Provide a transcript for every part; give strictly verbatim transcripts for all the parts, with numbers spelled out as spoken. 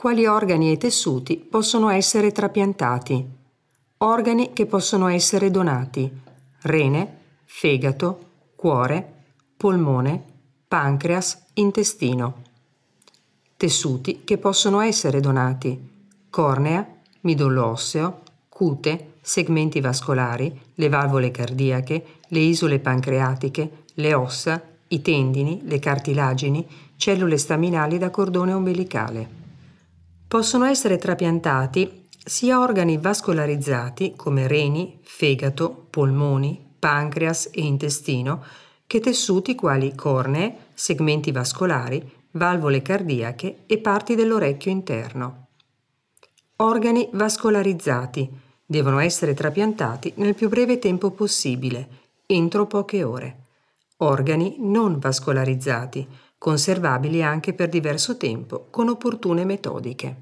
Quali organi e tessuti possono essere trapiantati? Organi che possono essere donati: rene, fegato, cuore, polmone, pancreas, intestino. Tessuti che possono essere donati: cornea, midollo osseo, cute, segmenti vascolari, le valvole cardiache, le isole pancreatiche, le ossa, i tendini, le cartilagini, cellule staminali da cordone ombelicale. Possono essere trapiantati sia organi vascolarizzati come reni, fegato, polmoni, pancreas e intestino, che tessuti quali cornee, segmenti vascolari, valvole cardiache e parti dell'orecchio interno. Organi vascolarizzati devono essere trapiantati nel più breve tempo possibile, entro poche ore. Organi non vascolarizzati, conservabili anche per diverso tempo con opportune metodiche.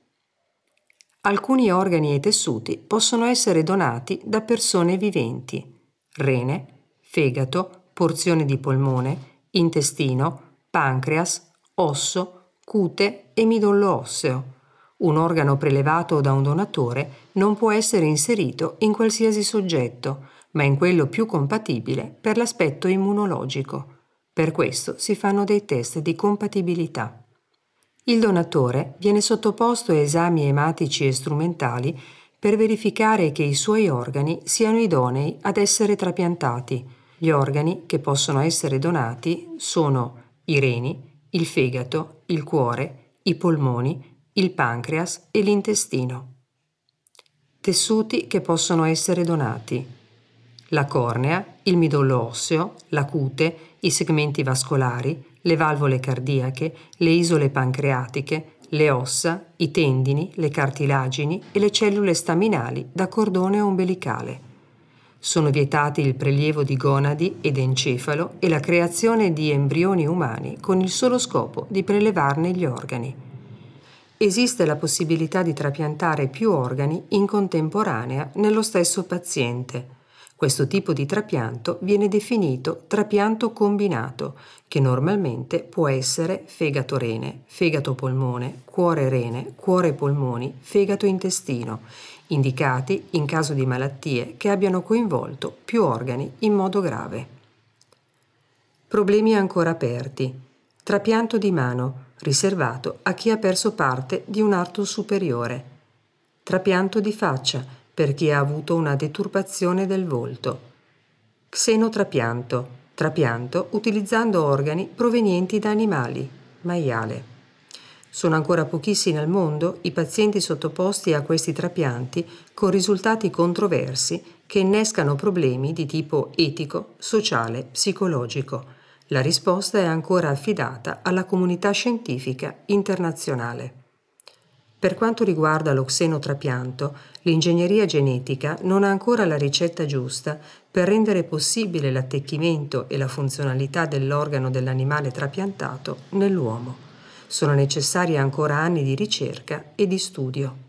Alcuni organi e tessuti possono essere donati da persone viventi: rene, fegato, porzione di polmone, intestino, pancreas, osso, cute e midollo osseo. Un organo prelevato da un donatore non può essere inserito in qualsiasi soggetto, ma in quello più compatibile per l'aspetto immunologico. Per questo si fanno dei test di compatibilità. Il donatore viene sottoposto a esami ematici e strumentali per verificare che i suoi organi siano idonei ad essere trapiantati. Gli organi che possono essere donati sono i reni, il fegato, il cuore, i polmoni, il pancreas e l'intestino. Tessuti che possono essere donati: la cornea, il midollo osseo, la cute, i segmenti vascolari, le valvole cardiache, le isole pancreatiche, le ossa, i tendini, le cartilagini e le cellule staminali da cordone ombelicale. Sono vietati il prelievo di gonadi ed encefalo e la creazione di embrioni umani con il solo scopo di prelevarne gli organi. Esiste la possibilità di trapiantare più organi in contemporanea nello stesso paziente. Questo tipo di trapianto viene definito trapianto combinato, che normalmente può essere fegato-rene, fegato-polmone, cuore-rene, cuore-polmoni, fegato-intestino, indicati in caso di malattie che abbiano coinvolto più organi in modo grave. Problemi ancora aperti. Trapianto di mano, riservato a chi ha perso parte di un arto superiore. Trapianto di faccia, per chi ha avuto una deturpazione del volto. Xenotrapianto, trapianto utilizzando organi provenienti da animali, maiale. Sono ancora pochissimi al mondo i pazienti sottoposti a questi trapianti con risultati controversi che innescano problemi di tipo etico, sociale, psicologico. La risposta è ancora affidata alla comunità scientifica internazionale. Per quanto riguarda lo xenotrapianto, l'ingegneria genetica non ha ancora la ricetta giusta per rendere possibile l'attecchimento e la funzionalità dell'organo dell'animale trapiantato nell'uomo. Sono necessari ancora anni di ricerca e di studio.